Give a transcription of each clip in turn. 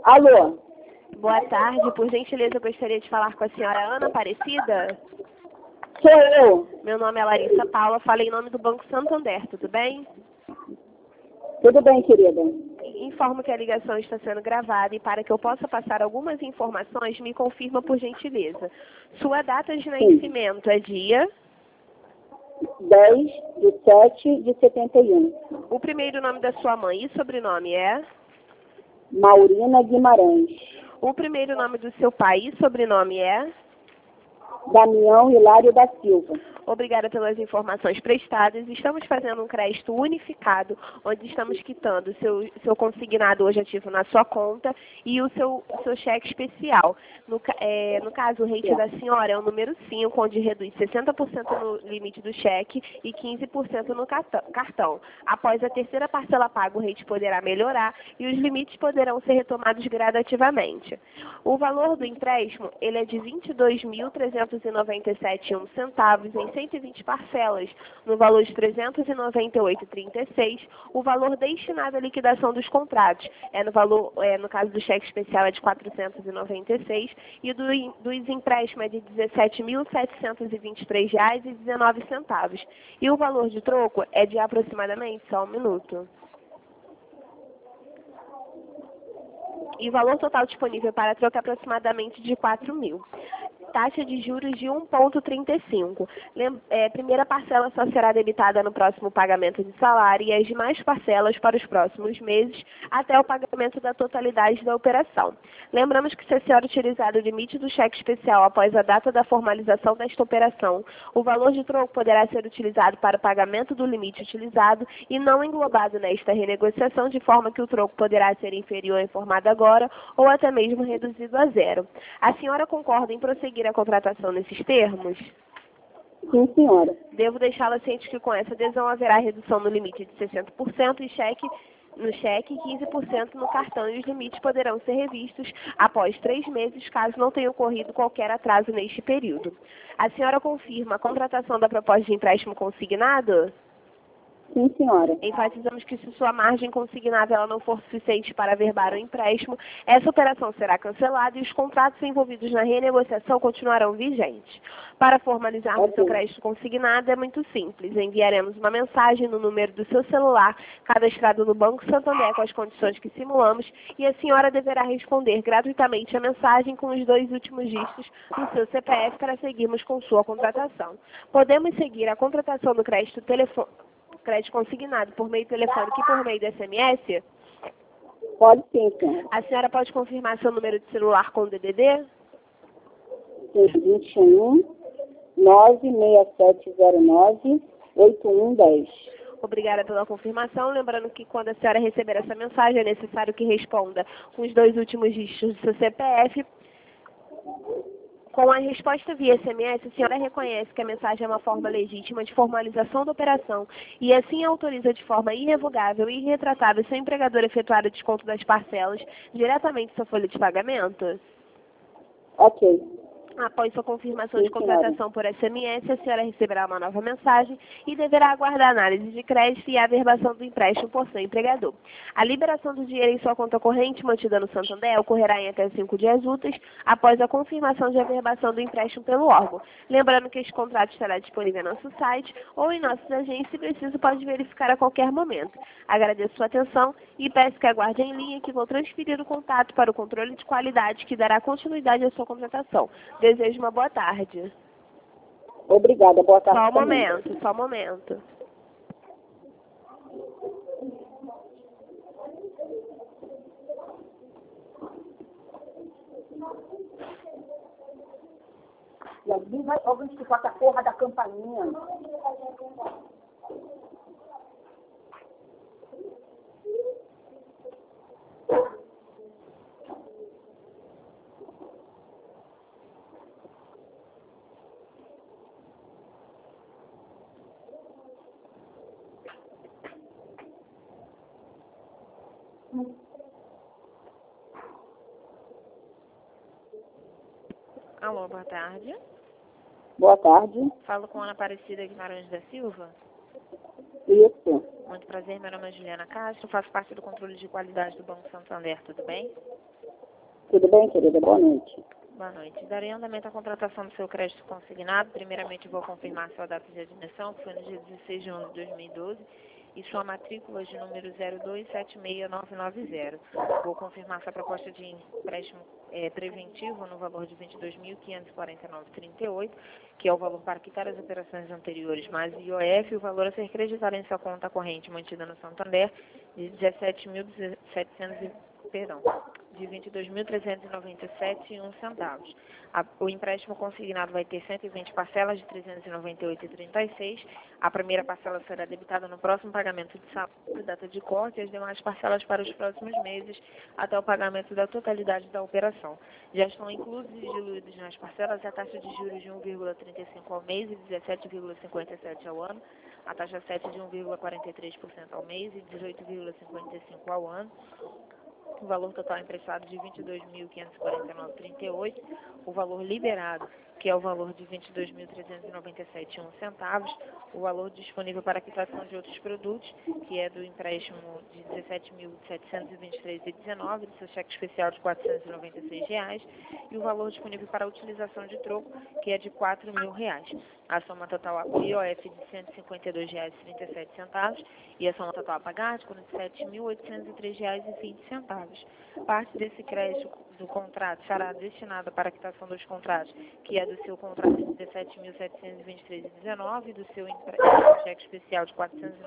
Alô? Boa tarde, por gentileza eu gostaria de falar com a senhora Ana Aparecida. Sou eu. Meu nome é Larissa Paula, falo em nome do Banco Santander, tudo bem? Tudo bem, querida? Informo que a ligação está sendo gravada e para que eu possa passar algumas informações, me confirma por gentileza. Sua data de nascimento é dia? 10/7/71. O primeiro nome da sua mãe e sobrenome é? Maurina Guimarães. O primeiro nome do seu pai e sobrenome é? Damião Hilário da Silva. Obrigada pelas informações prestadas. Estamos fazendo um crédito unificado, onde estamos quitando seu consignado hoje ativo na sua conta e o seu cheque especial. No caso, o rate da senhora é o número 5, onde reduz 60% no limite do cheque e 15% no cartão. Após a terceira parcela paga, o rate poderá melhorar e os limites poderão ser retomados gradativamente. O valor do empréstimo ele é de R$ 22.397,01 em 120 parcelas, no valor de R$ 398,36. O valor destinado à liquidação dos contratos no caso do cheque especial é de R$ 496 e dos empréstimos é de R$ 17.723,19. E o valor de troco é de aproximadamente só 1 minuto. E o valor total disponível para troca é aproximadamente de 4.000. Taxa de juros de 1,35. Primeira parcela só será debitada no próximo pagamento de salário e as demais parcelas para os próximos meses até o pagamento da totalidade da operação. Lembramos que se a senhora utilizar o limite do cheque especial após a data da formalização desta operação, o valor de troco poderá ser utilizado para o pagamento do limite utilizado e não englobado nesta renegociação, de forma que o troco poderá ser inferior ao informado agora ou até mesmo reduzido a zero. A senhora concorda em prosseguir a contratação nesses termos? Sim, senhora. Devo deixá-la ciente que com essa adesão haverá redução no limite de 60% no cheque e 15% no cartão, e os limites poderão ser revistos após 3 meses, caso não tenha ocorrido qualquer atraso neste período. A senhora confirma a contratação da proposta de empréstimo consignado? Sim, senhora. Enfatizamos que se sua margem consignada ela não for suficiente para averbar o empréstimo, essa operação será cancelada e os contratos envolvidos na renegociação continuarão vigentes. Para formalizarmos seu crédito consignado é muito simples. Enviaremos uma mensagem no número do seu celular, cadastrado no Banco Santander com as condições que simulamos, e a senhora deverá responder gratuitamente a mensagem com os 2 últimos dígitos do seu CPF para seguirmos com sua contratação. Podemos seguir a contratação do crédito consignado por meio telefônico e por meio do SMS? Pode sim, senhora. A senhora pode confirmar seu número de celular com o DDD? 21 96709 8110. Obrigada pela confirmação. Lembrando que quando a senhora receber essa mensagem, é necessário que responda com os 2 últimos dígitos do seu CPF. Com a resposta via SMS, a senhora reconhece que a mensagem é uma forma legítima de formalização da operação e assim autoriza de forma irrevogável e irretratável seu empregador efetuar o desconto das parcelas diretamente em sua folha de pagamento? Ok. Após sua confirmação de contratação por SMS, a senhora receberá uma nova mensagem e deverá aguardar a análise de crédito e a averbação do empréstimo por seu empregador. A liberação do dinheiro em sua conta corrente mantida no Santander ocorrerá em até 5 dias úteis após a confirmação de averbação do empréstimo pelo órgão. Lembrando que este contrato estará disponível em nosso site ou em nossas agências, se preciso pode verificar a qualquer momento. Agradeço sua atenção e peço que aguarde em linha que vou transferir o contato para o controle de qualidade que dará continuidade à sua contratação. Desejo uma boa tarde. Obrigada, boa tarde. Só um momento, só um momento. E alguém vai escutar a porra da campainha. Alô, boa tarde. Boa tarde. Falo com Ana Aparecida Guimarães da Silva. Isso. Muito prazer, meu nome é Juliana Castro, faço parte do controle de qualidade do Banco Santander, tudo bem? Tudo bem, querida? Boa noite. Boa noite. Darei andamento à contratação do seu crédito consignado. Primeiramente, vou confirmar sua data de admissão, que foi no dia 16 de 11 de 2012, e sua matrícula de número 0276990. Vou confirmar sua proposta de empréstimo preventivo no valor de R$ 22.549,38, que é o valor para quitar as operações anteriores mais IOF, e o valor a ser creditado em sua conta corrente mantida no Santander de 17.700, de R$ 22.397,01. O empréstimo consignado vai ter 120 parcelas de R$ 398,36. A primeira parcela será debitada no próximo pagamento de salário, data de corte, e as demais parcelas para os próximos meses, até o pagamento da totalidade da operação. Já estão inclusos e diluídos nas parcelas a taxa de juros de 1,35 ao mês e 17,57 ao ano, a taxa 7 de 1,43% ao mês e 18,55 ao ano, o valor total emprestado de R$ 22.549,38, o valor liberado, que é o valor de R$ 22.397,01, o valor disponível para quitação de outros produtos, que é do empréstimo de R$ 17.723,19, do seu cheque especial de R$ 496, e o valor disponível para utilização de troco, que é de R$ 4.000. A soma total a IOF de R$ 152,37 e a soma total a pagar de R$ 47.803,20. Parte desse crédito do contrato será destinada para a quitação dos contratos, que é do seu contrato de R$ 17.723,19 e do seu cheque especial de R$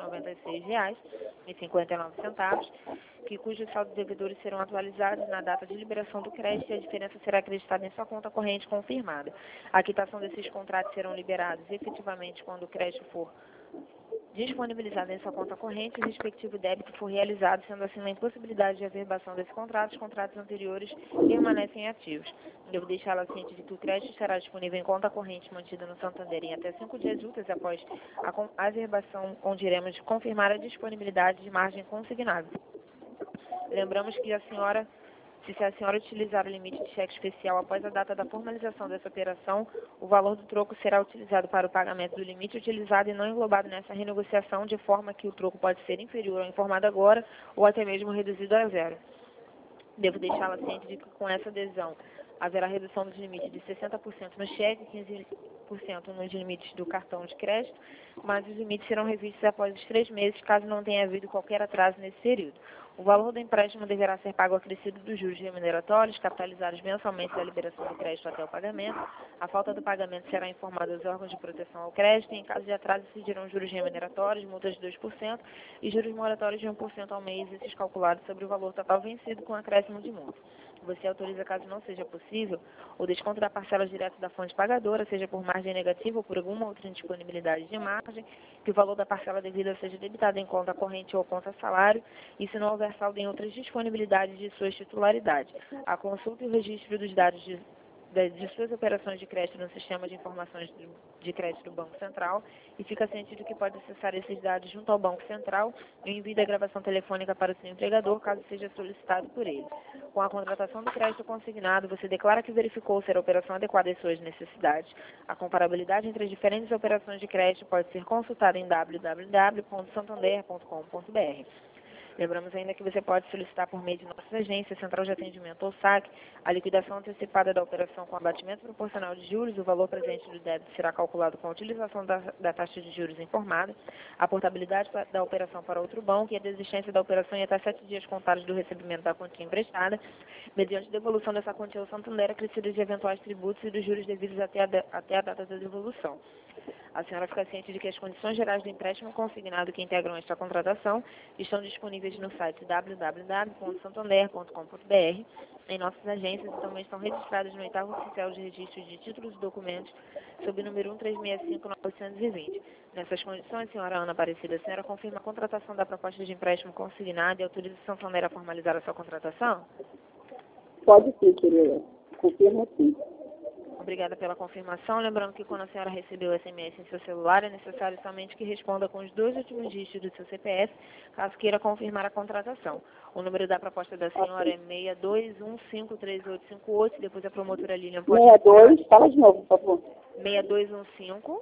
496,59, cujos saldos devedores serão atualizados na data de liberação do crédito, e a diferença será acreditada em sua conta corrente confirmada. A quitação desses contratos serão liberados efetivamente quando o crédito for disponibilizado em sua conta corrente e o respectivo débito for realizado, sendo assim na impossibilidade de averbação desse contrato, os contratos anteriores permanecem ativos. Devo deixá-la ciente de que o crédito estará disponível em conta corrente mantida no Santander em até 5 dias úteis após a averbação, onde iremos confirmar a disponibilidade de margem consignável. Lembramos que se a senhora utilizar o limite de cheque especial após a data da formalização dessa operação, o valor do troco será utilizado para o pagamento do limite utilizado e não englobado nessa renegociação, de forma que o troco pode ser inferior ao informado agora ou até mesmo reduzido a zero. Devo deixá-la ciente de que com essa adesão haverá redução dos limites de 60% no cheque e 15% nos limites do cartão de crédito, mas os limites serão revistos após os 3 meses, caso não tenha havido qualquer atraso nesse período. O valor do empréstimo deverá ser pago acrescido dos juros remuneratórios, capitalizados mensalmente da liberação do crédito até o pagamento. A falta do pagamento será informada aos órgãos de proteção ao crédito, e em caso de atraso incidirão juros remuneratórios, multas de 2% e juros moratórios de 1% ao mês, esses calculados sobre o valor total vencido com acréscimo de multa. Você autoriza, caso não seja possível, o desconto da parcela direto da fonte pagadora, seja por margem negativa ou por alguma outra indisponibilidade de margem, que o valor da parcela devida seja debitado em conta corrente ou conta salário, e se não houver saldo em outras disponibilidades de suas titularidades. A consulta e o registro dos dados de suas operações de crédito no sistema de informações de crédito do Banco Central, e fica ciente de que pode acessar esses dados junto ao Banco Central e envie a gravação telefônica para o seu empregador, caso seja solicitado por ele. Com a contratação do crédito consignado, você declara que verificou ser a operação adequada às suas necessidades. A comparabilidade entre as diferentes operações de crédito pode ser consultada em www.santander.com.br. Lembramos ainda que você pode solicitar por meio de nossa agência, Central de Atendimento ou SAC, a liquidação antecipada da operação com abatimento proporcional de juros. O valor presente do débito será calculado com a utilização da taxa de juros informada, a portabilidade da operação para outro banco e a desistência da operação em até 7 dias contados do recebimento da quantia emprestada, mediante devolução dessa quantia ao Santander, acrescida de eventuais tributos e dos juros devidos até a data da devolução. A senhora fica ciente de que as condições gerais do empréstimo consignado que integram esta contratação estão disponíveis no site www.santander.com.br, em nossas agências, e também estão registradas no 8º Oficial de Registro de Títulos e Documentos, sob o número 1365920. Nessas condições, senhora Ana Aparecida, a senhora confirma a contratação da proposta de empréstimo consignado e autoriza o Santander a formalizar a sua contratação? Pode sim, querida. Confirma sim. Obrigada pela confirmação. Lembrando que quando a senhora recebeu o SMS em seu celular, é necessário somente que responda com os 2 últimos dígitos do seu CPF, caso queira confirmar a contratação. O número da proposta da senhora é 62153858, depois a promotora Lilian pode... 62, fala de novo, por favor. 6215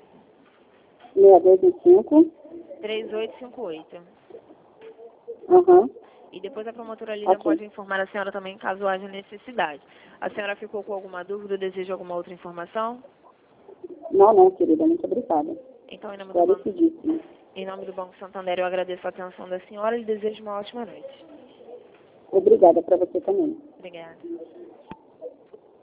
6215. 3858. Aham. E depois a promotora Lilian Ok. pode informar a senhora também, caso haja necessidade. A senhora ficou com alguma dúvida ou deseja alguma outra informação? Não, querida, muito obrigada. Então, em nome do Banco, Esclarecidíssimo. em nome do Banco Santander, eu agradeço a atenção da senhora e lhe desejo uma ótima noite. Obrigada para você também. Obrigada.